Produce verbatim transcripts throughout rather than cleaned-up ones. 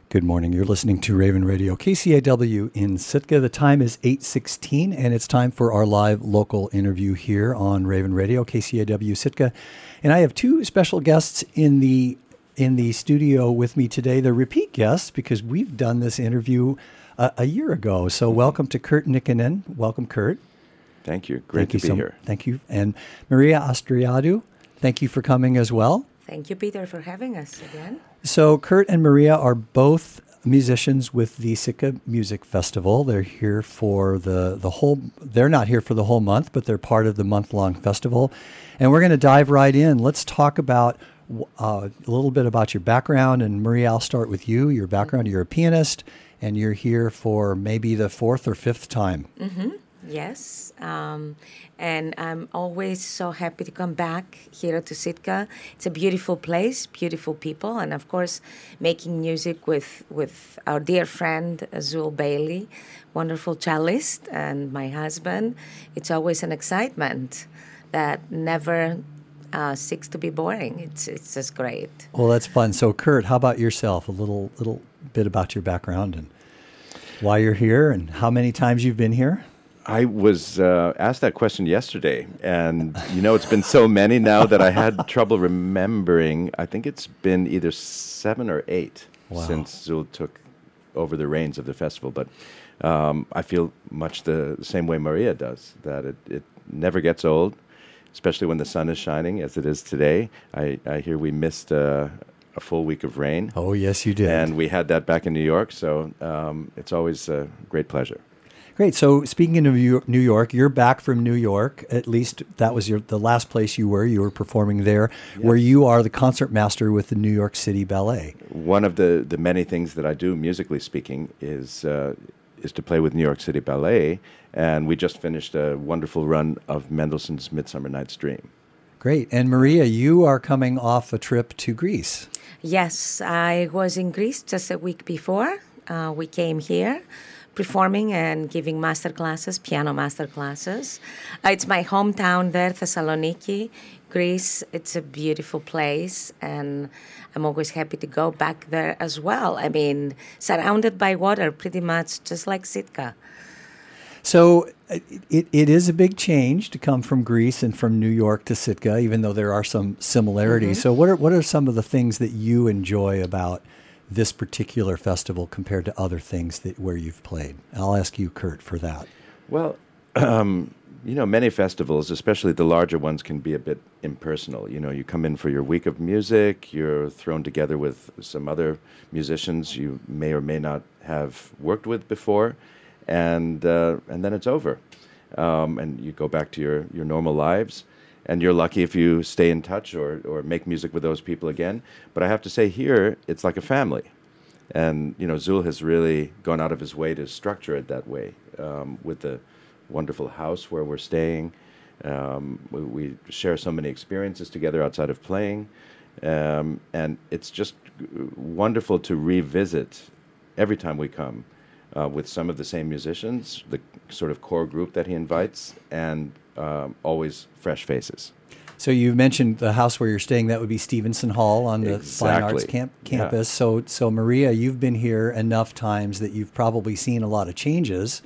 Good morning. You're listening to Raven Radio, K C A W in Sitka. The time is eight sixteen, and it's time for our live local interview here on Raven Radio, K C A W Sitka. And I have two special guests in the in the studio with me today. They're repeat guests because we've done this interview uh, a year ago. So welcome to Kurt Nikkanen. Welcome, Kurt. Thank you. Great Thank to you be so, here. Thank you. And Maria Astriadu, thank you for coming as well. Thank you, Peter, for having us again. So Kurt and Maria are both musicians with the Sitka Music Festival. They're here for the, the whole, they're not here for the whole month, but they're part of the month-long festival. And we're going to dive right in. Let's talk about uh, a little bit about your background. And Maria, I'll start with you. Your background, you're a pianist, and you're here for maybe the fourth or fifth time. Mm-hmm. Yes, um, and I'm always so happy to come back here to Sitka. It's a beautiful place, beautiful people, and of course, making music with with our dear friend Zul Bailey, wonderful cellist, and my husband. It's always an excitement that never uh, seeks to be boring. It's it's just great. Well, that's fun. So, Kurt, how about yourself? A little little bit about your background and why you're here, and how many times you've been here. I was uh, asked that question yesterday, and you know, it's been so many now that I had trouble remembering. I think it's been either seven or eight wow. since Zul took over the reins of the festival. But um, I feel much the same way Maria does, that it, it never gets old, especially when the sun is shining, as it is today. I, I hear we missed uh, a full week of rain. Oh, yes, you did. And we had that back in New York, so um, it's always a great pleasure. Great. So speaking of New York, you're back from New York. At least that was your the last place you were. You were performing there, yes. where you are the concert master with the New York City Ballet. One of the, the many things that I do, musically speaking, is uh, is to play with New York City Ballet. And we just finished a wonderful run of Mendelssohn's Midsummer Night's Dream. Great. And Maria, you are coming off a trip to Greece. Yes, I was in Greece just a week before. Uh, we came here. Performing and giving master classes, piano master classes. Uh, it's my hometown there, Thessaloniki, Greece. It's a beautiful place, and I'm always happy to go back there as well. I mean, surrounded by water, pretty much just like Sitka. So it, it is a big change to come from Greece and from New York to Sitka, even though there are some similarities. Mm-hmm. So what are what are some of the things that you enjoy about this particular festival compared to other things that where you've played? I'll ask you, Kurt, for that. Well, um, you know, many festivals, especially the larger ones, can be a bit impersonal. You know, you come in for your week of music, you're thrown together with some other musicians you may or may not have worked with before, and uh, and then it's over. Um, and you go back to your, your normal lives. And you're lucky if you stay in touch or, or make music with those people again. But I have to say here, it's like a family. And, you know, Zul has really gone out of his way to structure it that way, um, with the wonderful house where we're staying. Um, we, we share so many experiences together outside of playing. Um, and it's just wonderful to revisit every time we come uh, with some of the same musicians, the sort of core group that he invites, and Um, always fresh faces. So you mentioned the house where you're staying. That would be Stevenson Hall on the Exactly. Fine Arts camp, campus. Yeah. So, so Maria, you've been here enough times that you've probably seen a lot of changes.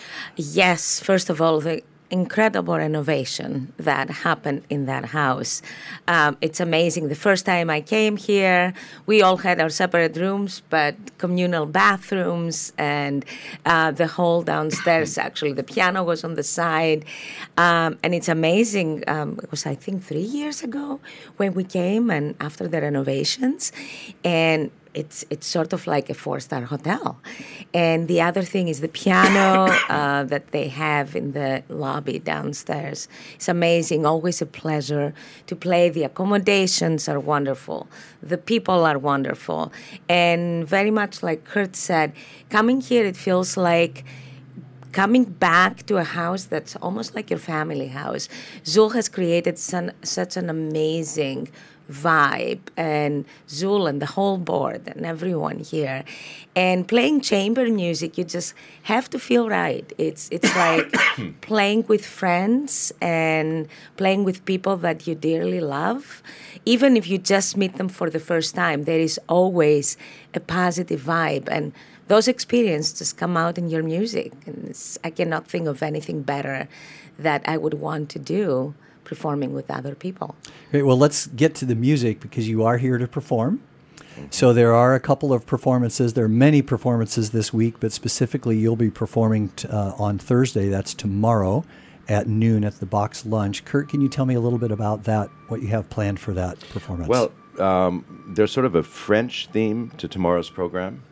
Yes. First of all, the incredible renovation that happened in that house. Um, it's amazing. The first time I came here, we all had our separate rooms, but communal bathrooms, and uh, the whole downstairs, actually, the piano was on the side. Um, and it's amazing. Um, it was, I think, three years ago when we came, and after the renovations. And It's it's sort of like a four-star hotel. And the other thing is the piano uh, that they have in the lobby downstairs. It's amazing, always a pleasure to play. The accommodations are wonderful. The people are wonderful. And very much like Kurt said, coming here, it feels like coming back to a house that's almost like your family house. Zul has created some, such an amazing vibe, and Zul and the whole board and everyone here. And playing chamber music, you just have to feel right. It's it's like playing with friends and playing with people that you dearly love. Even if you just meet them for the first time, there is always a positive vibe, and those experiences just come out in your music. And it's, I cannot think of anything better that I would want to do performing with other people. Great. Well, let's get to the music because you are here to perform. So there are a couple of performances. There are many performances this week, but specifically you'll be performing t- uh, on Thursday. That's tomorrow at noon at the Box Lunch. Kurt, can you tell me a little bit about that, what you have planned for that performance? Well, um, there's sort of a French theme to tomorrow's program.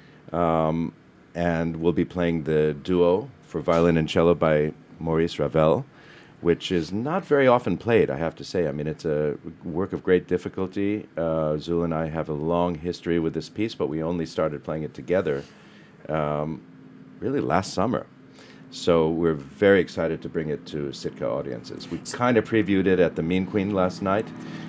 Um, and we'll be playing the duo for violin and cello by Maurice Ravel, which is not very often played, I have to say. I mean, it's a work of great difficulty. Uh, Zul and I have a long history with this piece, but we only started playing it together um, really last summer. So we're very excited to bring it to Sitka audiences. We kind of previewed it at the Mean Queen last night,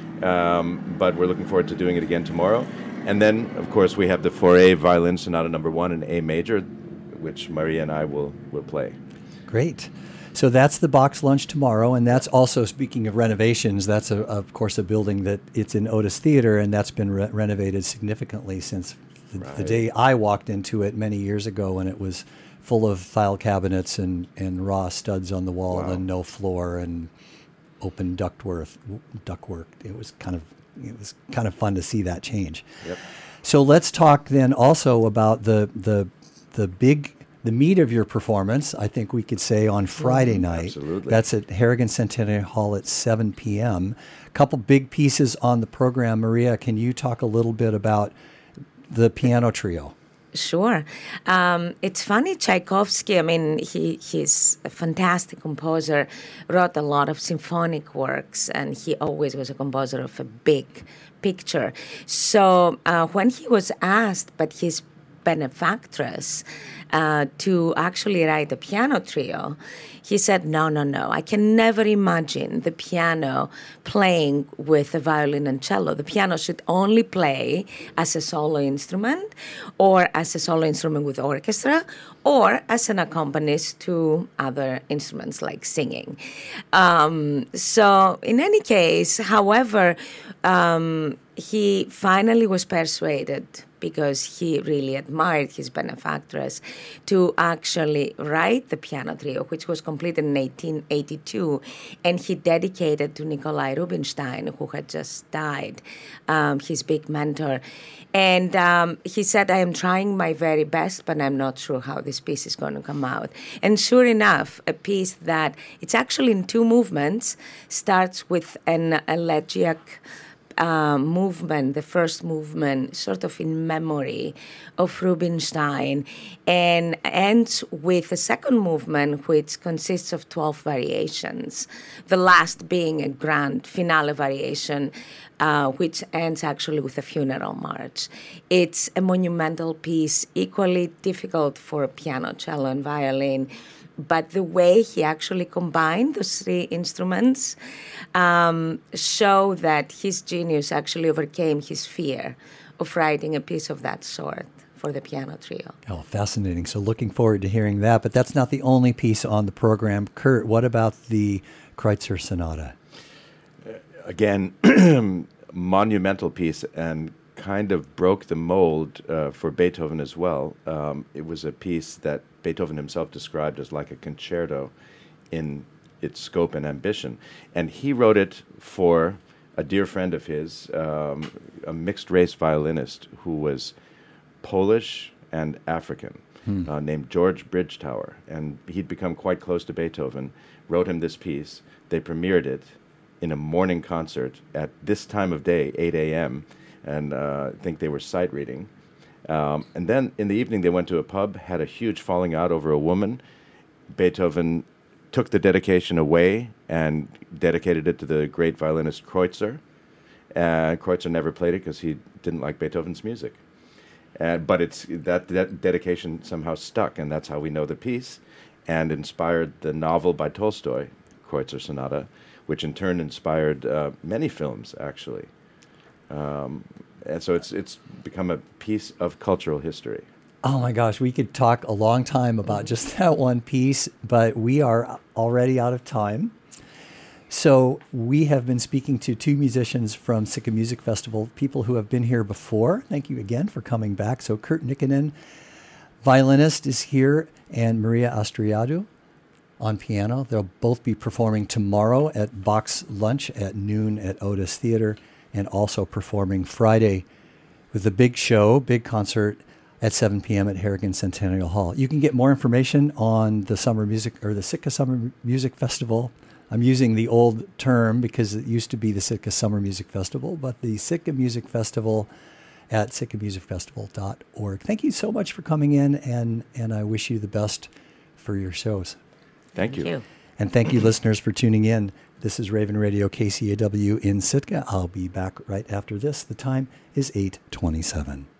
um, but we're looking forward to doing it again tomorrow. And then, of course, we have the Fauré Violin Sonata Number One in A major, which Maria and I will, will play. Great. So that's the Box Lunch tomorrow, and that's also, speaking of renovations, that's, a, of course, a building that it's in Otis Theater, and that's been re- renovated significantly since the, Right. the day I walked into it many years ago when it was full of file cabinets and, and raw studs on the wall Wow. and no floor and open ductwork. ductwork. It was kind of it was kind of fun to see that change. Yep. So let's talk then also about the the the big the meat of your performance. I think we could say on Friday night. Absolutely. That's at Harrigan Centennial Hall at seven p.m. A couple big pieces on the program. Maria, can you talk a little bit about the piano trio? Sure. Um, it's funny, Tchaikovsky, I mean, he, he's a fantastic composer, wrote a lot of symphonic works, and he always was a composer of a big picture. So uh, when he was asked by his benefactress uh, to actually write a piano trio, he said, no, no, no, I can never imagine the piano playing with a violin and cello. The piano should only play as a solo instrument or as a solo instrument with orchestra or as an accompanist to other instruments like singing. Um, so in any case, however, um, he finally was persuaded because he really admired his benefactress to actually write the piano trio, which was completed in eighteen eighty-two, and he dedicated to Nikolai Rubinstein, who had just died, um, his big mentor. And um, he said, I am trying my very best, but I'm not sure how this piece is going to come out. And sure enough, a piece that it's actually in two movements, starts with an elegiac Uh, movement, the first movement, sort of in memory of Rubinstein, and ends with a second movement, which consists of twelve variations, the last being a grand finale variation, uh, which ends actually with a funeral march. It's a monumental piece, equally difficult for piano, cello, and violin. But the way he actually combined those three instruments um, show that his genius actually overcame his fear of writing a piece of that sort for the piano trio. Oh, fascinating. So looking forward to hearing that. But that's not the only piece on the program. Kurt, what about the Kreutzer Sonata? Again, monumental piece and kind of broke the mold uh, for Beethoven as well. Um, it was a piece that Beethoven himself described as like a concerto in its scope and ambition. And he wrote it for a dear friend of his, um, a mixed-race violinist who was Polish and African, hmm. uh, named George Bridgetower. And he'd become quite close to Beethoven, wrote him this piece. They premiered it in a morning concert at this time of day, eight a.m., and uh, I think they were sight reading. Um, and then in the evening, they went to a pub, had a huge falling out over a woman. Beethoven took the dedication away and dedicated it to the great violinist Kreutzer. Uh, Kreutzer never played it because he didn't like Beethoven's music. Uh, but it's that, that dedication somehow stuck, and that's how we know the piece, and inspired the novel by Tolstoy, Kreutzer Sonata, which in turn inspired uh, many films, actually. Um, and so it's it's become a piece of cultural history. Oh my gosh, we could talk a long time about just that one piece, but we are already out of time. So we have been speaking to two musicians from Sitka Music Festival, people who have been here before. Thank you again for coming back. So Kurt Nikkanen, violinist, is here, and Maria Astriadu on piano. They'll both be performing tomorrow at Box Lunch at noon at Otis Theater, and also performing Friday with a big show, big concert at seven p.m. at Harrigan Centennial Hall. You can get more information on the summer music or the Sitka Summer Music Festival. I'm using the old term because it used to be the Sitka Summer Music Festival, but the Sitka Music Festival at sitka music festival dot org. Thank you so much for coming in, and, and I wish you the best for your shows. Thank you. Thank you. And thank you, listeners, for tuning in. This is Raven Radio K C A W in Sitka. I'll be back right after this. The time is eight twenty-seven.